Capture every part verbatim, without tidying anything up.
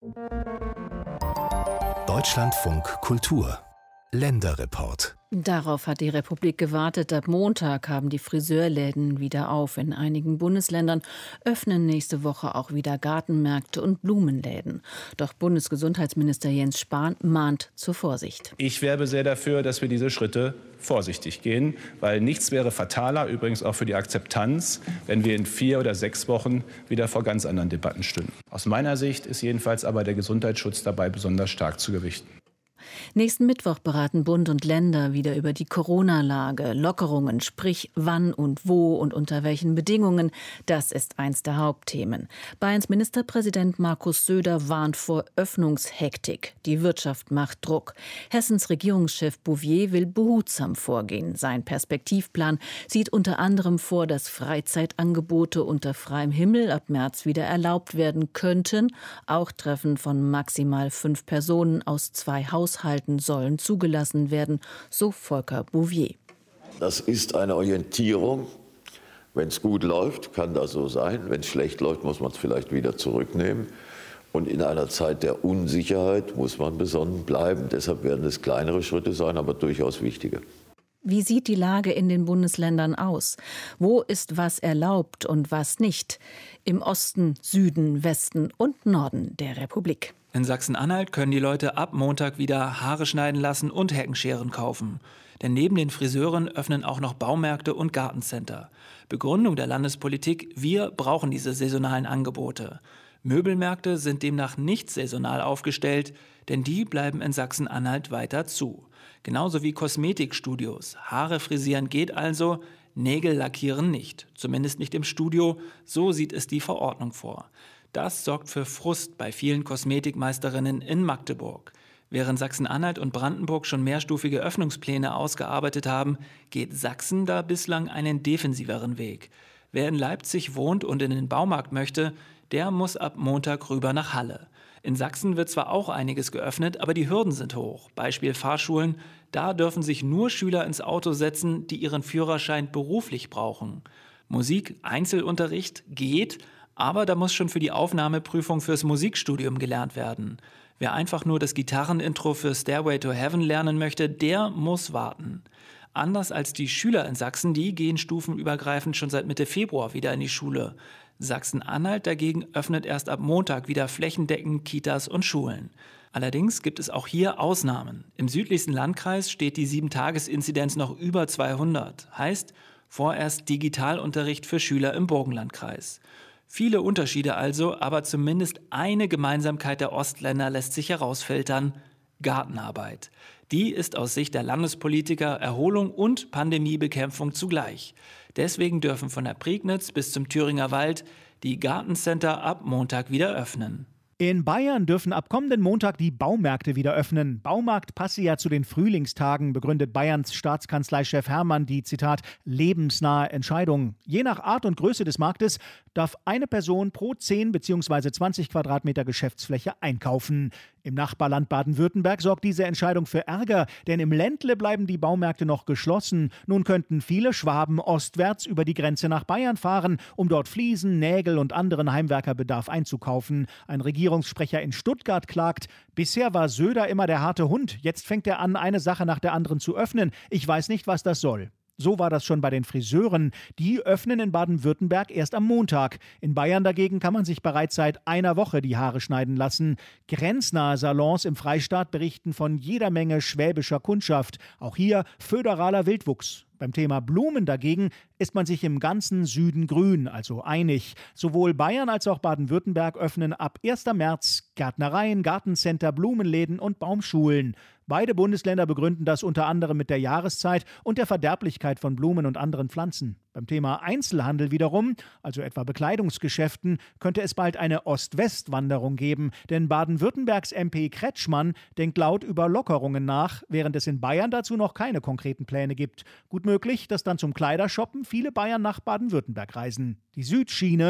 Deutschlandfunk Kultur Länderreport. Darauf hat die Republik gewartet. Ab Montag haben die Friseurläden wieder auf. In einigen Bundesländern öffnen nächste Woche auch wieder Gartenmärkte und Blumenläden. Doch Bundesgesundheitsminister Jens Spahn mahnt zur Vorsicht. Ich werbe sehr dafür, dass wir diese Schritte vorsichtig gehen, weil nichts wäre fataler, übrigens auch für die Akzeptanz, wenn wir in vier oder sechs Wochen wieder vor ganz anderen Debatten stünden. Aus meiner Sicht ist jedenfalls aber der Gesundheitsschutz dabei besonders stark zu gewichten. Nächsten Mittwoch beraten Bund und Länder wieder über die Corona-Lage. Lockerungen, sprich wann und wo und unter welchen Bedingungen. Das ist eins der Hauptthemen. Bayerns Ministerpräsident Markus Söder warnt vor Öffnungshektik. Die Wirtschaft macht Druck. Hessens Regierungschef Bouvier will behutsam vorgehen. Sein Perspektivplan sieht unter anderem vor, dass Freizeitangebote unter freiem Himmel ab März wieder erlaubt werden könnten. Auch Treffen von maximal fünf Personen aus zwei Haushalten sollen zugelassen werden, so Volker Bouvier. Das ist eine Orientierung. Wenn es gut läuft, kann das so sein. Wenn es schlecht läuft, muss man es vielleicht wieder zurücknehmen. Und in einer Zeit der Unsicherheit muss man besonnen bleiben. Deshalb werden es kleinere Schritte sein, aber durchaus wichtige. Wie sieht die Lage in den Bundesländern aus? Wo ist was erlaubt und was nicht? Im Osten, Süden, Westen und Norden der Republik. In Sachsen-Anhalt können die Leute ab Montag wieder Haare schneiden lassen und Heckenscheren kaufen. Denn neben den Friseuren öffnen auch noch Baumärkte und Gartencenter. Begründung der Landespolitik: Wir brauchen diese saisonalen Angebote. Möbelmärkte sind demnach nicht saisonal aufgestellt, denn die bleiben in Sachsen-Anhalt weiter zu. Genauso wie Kosmetikstudios. Haare frisieren geht also, Nägel lackieren nicht. Zumindest nicht im Studio, so sieht es die Verordnung vor. Das sorgt für Frust bei vielen Kosmetikmeisterinnen in Magdeburg. Während Sachsen-Anhalt und Brandenburg schon mehrstufige Öffnungspläne ausgearbeitet haben, geht Sachsen da bislang einen defensiveren Weg. Wer in Leipzig wohnt und in den Baumarkt möchte, der muss ab Montag rüber nach Halle. In Sachsen wird zwar auch einiges geöffnet, aber die Hürden sind hoch. Beispiel Fahrschulen, da dürfen sich nur Schüler ins Auto setzen, die ihren Führerschein beruflich brauchen. Musik, Einzelunterricht geht, aber da muss schon für die Aufnahmeprüfung fürs Musikstudium gelernt werden. Wer einfach nur das Gitarrenintro für Stairway to Heaven lernen möchte, der muss warten. Anders als die Schüler in Sachsen, die gehen stufenübergreifend schon seit Mitte Februar wieder in die Schule. Sachsen-Anhalt dagegen öffnet erst ab Montag wieder flächendeckend Kitas und Schulen. Allerdings gibt es auch hier Ausnahmen. Im südlichsten Landkreis steht die sieben Tages Inzidenz noch über zweihundert. Heißt, vorerst Digitalunterricht für Schüler im Burgenlandkreis. Viele Unterschiede also, aber zumindest eine Gemeinsamkeit der Ostländer lässt sich herausfiltern: Gartenarbeit. Die ist aus Sicht der Landespolitiker Erholung und Pandemiebekämpfung zugleich. Deswegen dürfen von der Prignitz bis zum Thüringer Wald die Gartencenter ab Montag wieder öffnen. In Bayern dürfen ab kommenden Montag die Baumärkte wieder öffnen. Baumarkt passe ja zu den Frühlingstagen, begründet Bayerns Staatskanzleichef Hermann die, Zitat, lebensnahe Entscheidung. Je nach Art und Größe des Marktes darf eine Person pro zehn bzw. zwanzig Quadratmeter Geschäftsfläche einkaufen. Im Nachbarland Baden-Württemberg sorgt diese Entscheidung für Ärger, denn im Ländle bleiben die Baumärkte noch geschlossen. Nun könnten viele Schwaben ostwärts über die Grenze nach Bayern fahren, um dort Fliesen, Nägel und anderen Heimwerkerbedarf einzukaufen. Ein Regierungssprecher in Stuttgart klagt: Bisher war Söder immer der harte Hund. Jetzt fängt er an, eine Sache nach der anderen zu öffnen. Ich weiß nicht, was das soll. So war das schon bei den Friseuren. Die öffnen in Baden-Württemberg erst am Montag. In Bayern dagegen kann man sich bereits seit einer Woche die Haare schneiden lassen. Grenznahe Salons im Freistaat berichten von jeder Menge schwäbischer Kundschaft. Auch hier föderaler Wildwuchs. Beim Thema Blumen dagegen ist man sich im ganzen Süden grün, also einig. Sowohl Bayern als auch Baden-Württemberg öffnen ab ersten März Gärtnereien, Gartencenter, Blumenläden und Baumschulen. Beide Bundesländer begründen das unter anderem mit der Jahreszeit und der Verderblichkeit von Blumen und anderen Pflanzen. Beim Thema Einzelhandel wiederum, also etwa Bekleidungsgeschäften, könnte es bald eine Ost-West-Wanderung geben, denn Baden-Württembergs M P Kretschmann denkt laut über Lockerungen nach, während es in Bayern dazu noch keine konkreten Pläne gibt. Gut möglich, dass dann zum Kleidershoppen viele Bayern nach Baden-Württemberg reisen. Die Südschiene,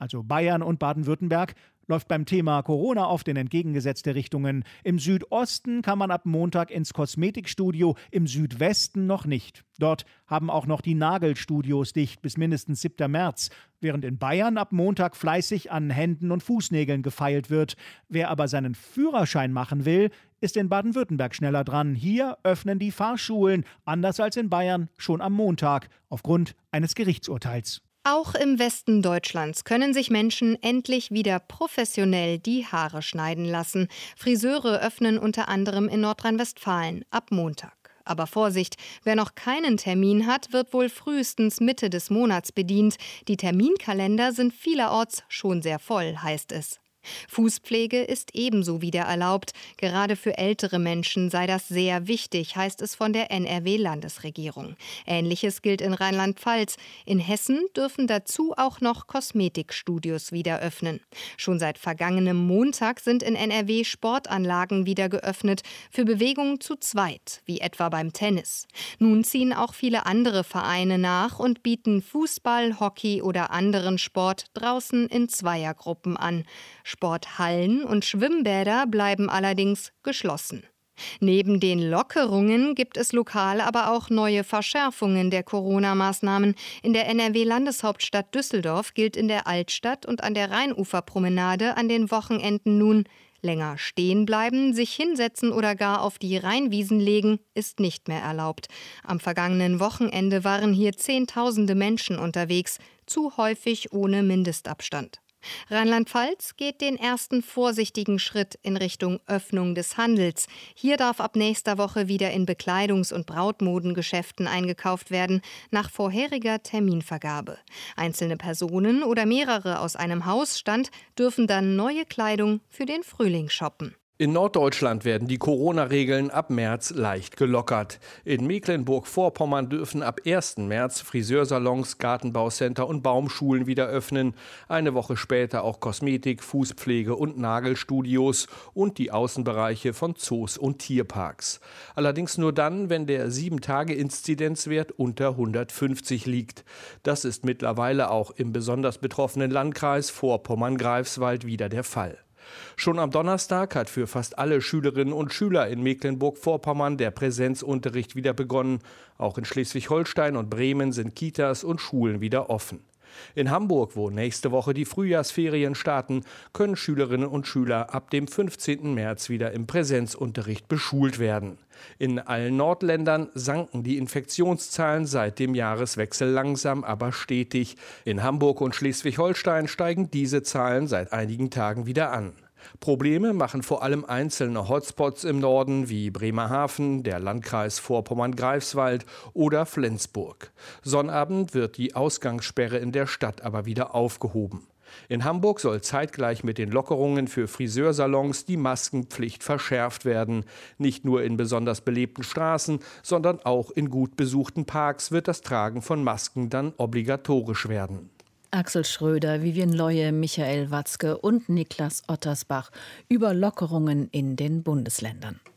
also Bayern und Baden-Württemberg, läuft beim Thema Corona oft in entgegengesetzte Richtungen. Im Südosten kann man ab Montag ins Kosmetikstudio, im Südwesten noch nicht. Dort haben auch noch die Nagelstudios dicht bis mindestens siebten März, während in Bayern ab Montag fleißig an Händen und Fußnägeln gefeilt wird. Wer aber seinen Führerschein machen will, ist in Baden-Württemberg schneller dran. Hier öffnen die Fahrschulen, anders als in Bayern, schon am Montag, aufgrund eines Gerichtsurteils. Auch im Westen Deutschlands können sich Menschen endlich wieder professionell die Haare schneiden lassen. Friseure öffnen unter anderem in Nordrhein-Westfalen ab Montag. Aber Vorsicht, wer noch keinen Termin hat, wird wohl frühestens Mitte des Monats bedient. Die Terminkalender sind vielerorts schon sehr voll, heißt es. Fußpflege ist ebenso wieder erlaubt. Gerade für ältere Menschen sei das sehr wichtig, heißt es von der N R W-Landesregierung. Ähnliches gilt in Rheinland-Pfalz. In Hessen dürfen dazu auch noch Kosmetikstudios wieder öffnen. Schon seit vergangenem Montag sind in N R W Sportanlagen wieder geöffnet, für Bewegungen zu zweit, wie etwa beim Tennis. Nun ziehen auch viele andere Vereine nach und bieten Fußball, Hockey oder anderen Sport draußen in Zweiergruppen an. Sporthallen und Schwimmbäder bleiben allerdings geschlossen. Neben den Lockerungen gibt es lokal aber auch neue Verschärfungen der Corona-Maßnahmen. In der N R W-Landeshauptstadt Düsseldorf gilt in der Altstadt und an der Rheinuferpromenade an den Wochenenden nun: länger stehen bleiben, sich hinsetzen oder gar auf die Rheinwiesen legen, ist nicht mehr erlaubt. Am vergangenen Wochenende waren hier Zehntausende Menschen unterwegs, zu häufig ohne Mindestabstand. Rheinland-Pfalz geht den ersten vorsichtigen Schritt in Richtung Öffnung des Handels. Hier darf ab nächster Woche wieder in Bekleidungs- und Brautmodengeschäften eingekauft werden, nach vorheriger Terminvergabe. Einzelne Personen oder mehrere aus einem Hausstand dürfen dann neue Kleidung für den Frühling shoppen. In Norddeutschland werden die Corona-Regeln ab März leicht gelockert. In Mecklenburg-Vorpommern dürfen ab ersten März Friseursalons, Gartenbaucenter und Baumschulen wieder öffnen. Eine Woche später auch Kosmetik-, Fußpflege- und Nagelstudios und die Außenbereiche von Zoos und Tierparks. Allerdings nur dann, wenn der sieben Tage Inzidenzwert unter hundertfünfzig liegt. Das ist mittlerweile auch im besonders betroffenen Landkreis Vorpommern-Greifswald wieder der Fall. Schon am Donnerstag hat für fast alle Schülerinnen und Schüler in Mecklenburg-Vorpommern der Präsenzunterricht wieder begonnen. Auch in Schleswig-Holstein und Bremen sind Kitas und Schulen wieder offen. In Hamburg, wo nächste Woche die Frühjahrsferien starten, können Schülerinnen und Schüler ab dem fünfzehnten März wieder im Präsenzunterricht beschult werden. In allen Nordländern sanken die Infektionszahlen seit dem Jahreswechsel langsam, aber stetig. In Hamburg und Schleswig-Holstein steigen diese Zahlen seit einigen Tagen wieder an. Probleme machen vor allem einzelne Hotspots im Norden wie Bremerhaven, der Landkreis Vorpommern-Greifswald oder Flensburg. Sonnabend wird die Ausgangssperre in der Stadt aber wieder aufgehoben. In Hamburg soll zeitgleich mit den Lockerungen für Friseursalons die Maskenpflicht verschärft werden. Nicht nur in besonders belebten Straßen, sondern auch in gut besuchten Parks wird das Tragen von Masken dann obligatorisch werden. Axel Schröder, Vivien Leue, Michael Watzke und Niklas Ottersbach über Lockerungen in den Bundesländern.